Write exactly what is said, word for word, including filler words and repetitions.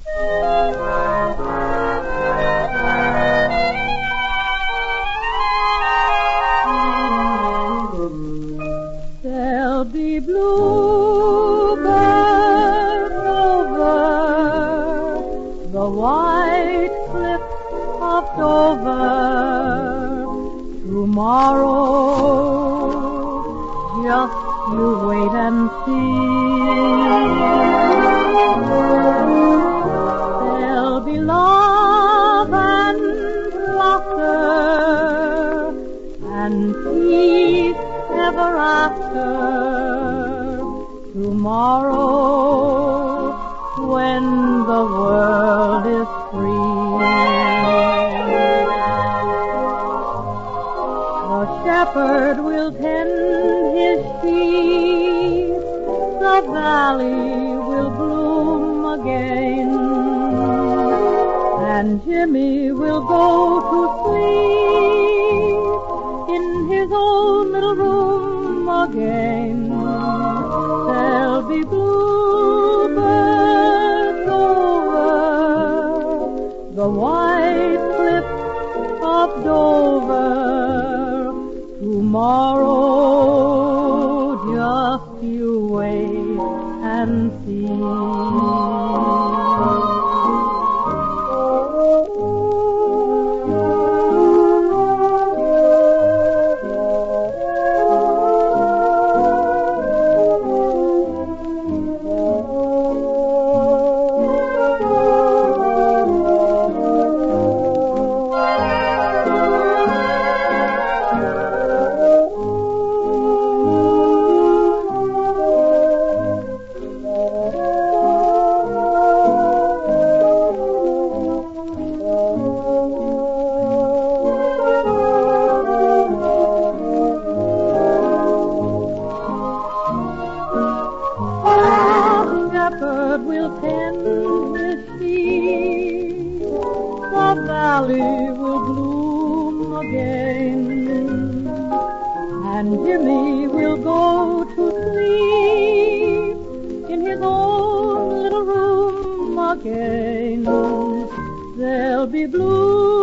There'll be bluebirds over the white cliffs of Dover tomorrow. Just you wait and see. There'll be love and laughter and peace ever after tomorrow, when the world is free. The shepherd will tend his sheep, the valley will bloom again, and Jimmy will go to sleep in his own little room again. There'll be bluebirds over the white cliffs of Dover tomorrow. Just you wait and see. Will tend his sheep, the valley will bloom again, and Jimmy will go to sleep in his own little room again. There'll be blue